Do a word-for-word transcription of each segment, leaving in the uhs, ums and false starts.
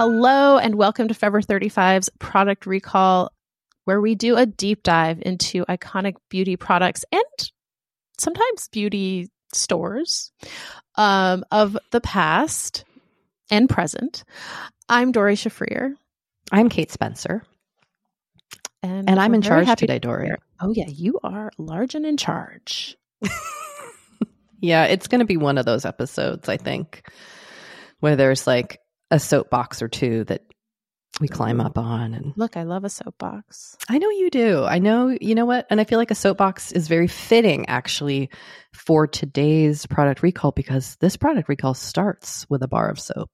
Hello and welcome to Forever thirty-five's Product Recall, where we do a deep dive into iconic beauty products and sometimes beauty stores um, of the past and present. I'm Doree Shafrir. I'm Kate Spencer. And, and I'm in charge today, Doree. Oh, yeah, you are large and in charge. Yeah, it's going to be one of those episodes, I think, where there's like a soapbox or two that we climb up on. And look, I love a soapbox. I know you do. I know, you know what? And I feel like a soapbox is very fitting, actually, for today's product recall, because this product recall starts with a bar of soap.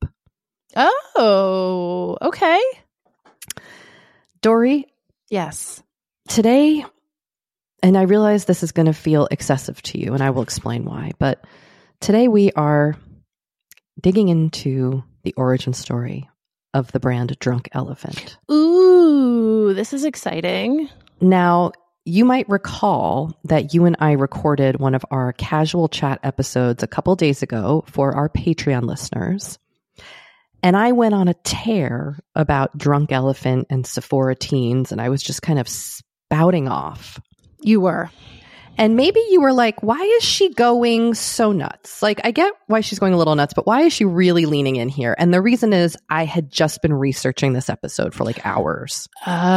Oh, okay. Doree? Yes. Today, and I realize this is going to feel excessive to you, and I will explain why, but today we are digging into the origin story of the brand Drunk Elephant. Ooh, this is exciting. Now, you might recall that you and I recorded one of our casual chat episodes a couple days ago for our Patreon listeners. And I went on a tear about Drunk Elephant and Sephora Teens, and I was just kind of spouting off. You were. And maybe you were like, why is she going so nuts? Like, I get why she's going a little nuts, but why is she really leaning in here? And the reason is I had just been researching this episode for like hours.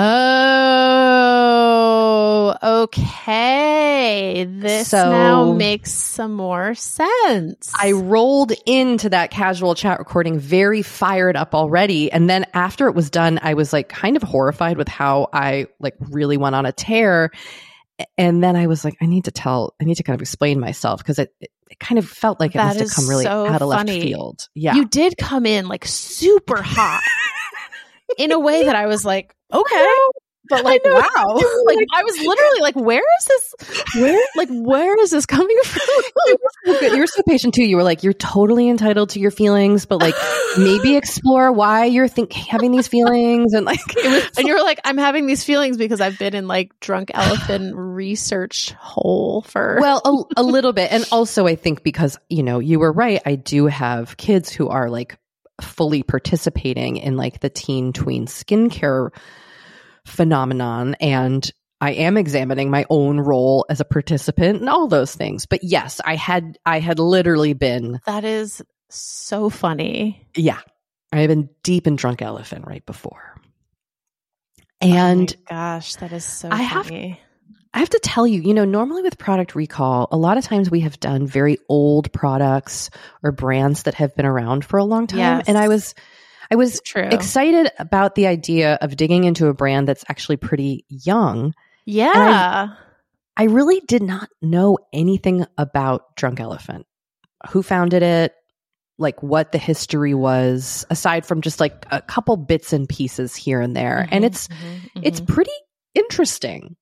Oh, okay. This so, now makes some more sense. I rolled into that casual chat recording very fired up already. And then after it was done, I was like kind of horrified with how I like really went on a tear. And then I was like, I need to tell, I need to kind of explain myself, because it, it, it kind of felt like it that must have come really so out of left funny. field. Yeah. You did come in like super hot in a way that I was like, okay. But like, wow. Like, I was literally like, where is this? Where, like, where is this coming from? You were so patient too. You were like, you're totally entitled to your feelings, but like maybe explore why you're think having these feelings. And like, it was, and you were like, I'm having these feelings because I've been in like Drunk Elephant research hole for. Well, a, a little bit. And also I think because, you know, you were right. I do have kids who are like fully participating in like the teen tween skincare phenomenon, and I am examining my own role as a participant and all those things. But yes, I had I had literally been. That is so funny. Yeah, I have been deep in Drunk Elephant right before. And oh my gosh, that is so I funny. Have, I have to tell you, you know, normally with product recall, a lot of times we have done very old products or brands that have been around for a long time. Yes. And I was I was True. excited about the idea of digging into a brand that's actually pretty young. Yeah. I, I really did not know anything about Drunk Elephant. Who founded it? Like what the history was, aside from just like a couple bits and pieces here and there. Mm-hmm, and it's mm-hmm, mm-hmm. it's pretty interesting.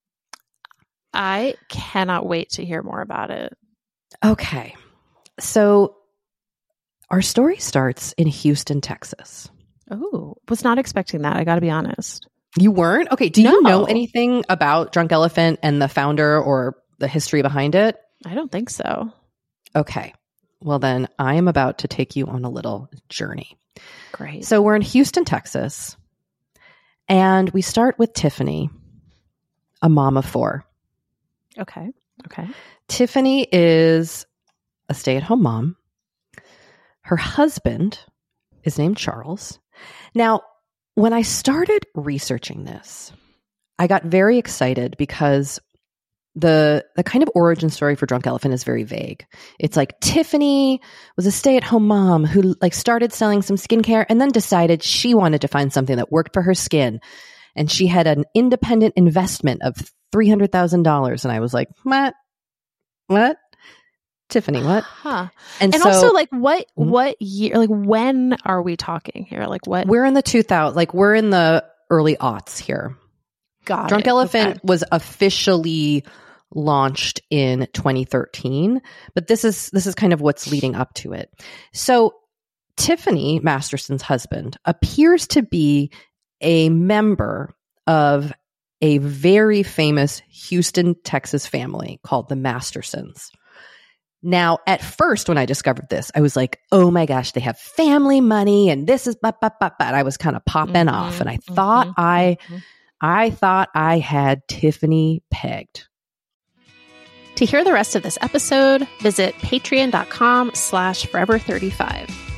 I cannot wait to hear more about it. Okay. So our story starts in Houston, Texas. Oh, was not expecting that. I got to be honest. You weren't? Okay. Do no. you know anything about Drunk Elephant and the founder or the history behind it? I don't think so. Okay. Well, then I am about to take you on a little journey. Great. So we're in Houston, Texas, and we start with Tiffany, a mom of four. Okay. Okay. Tiffany is a stay-at-home mom. Her husband is named Charles. Now, when I started researching this, I got very excited because the the kind of origin story for Drunk Elephant is very vague. It's like Tiffany was a stay-at-home mom who like started selling some skincare and then decided she wanted to find something that worked for her skin. And she had an independent investment of three hundred thousand dollars. And I was like, what? What? Tiffany, what? Huh. And, and so, also, like, what what year? Like, when are we talking here? Like, what? We're in the two thousands. Like, we're in the early aughts here. Got Drunk it. Elephant Okay. was officially launched in twenty thirteen, but this is this is kind of what's leading up to it. So, Tiffany Masterson's husband appears to be a member of a very famous Houston, Texas family called the Mastersons. Now, at first, when I discovered this, I was like, oh my gosh, they have family money and this is, but, but, but, but I was kind of popping Mm-hmm, off. And I thought mm-hmm, I, mm-hmm. I thought I had Tiffany pegged. To hear the rest of this episode, visit patreon.com slash forever35.